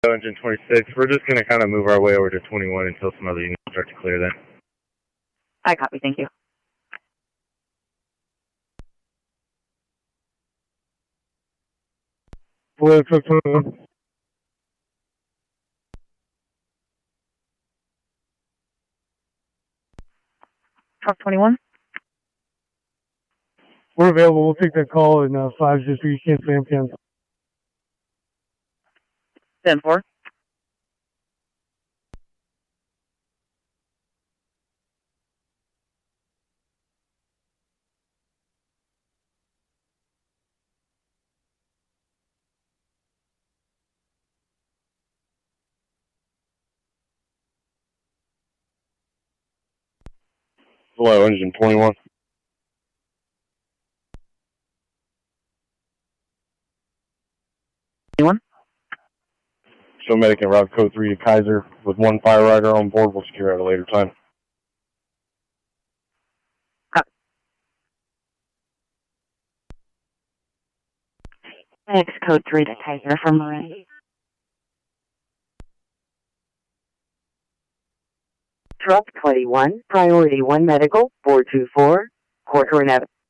Engine 26, we're just going to kind of move our way over to 21 until some other units start to clear then. I copy, thank you. Hello, truck 21. Truck 21? We're available. We'll take that call in 5 just so you can't say MPN. 10-4. Hello, Engine 21. Show medic and route code 3 to Kaiser with 1 fire rider on board. We'll secure at a later time. Thanks, code 3 to Kaiser from Marin. Truck 21, Priority 1 Medical, 424, Corcoran Avenue.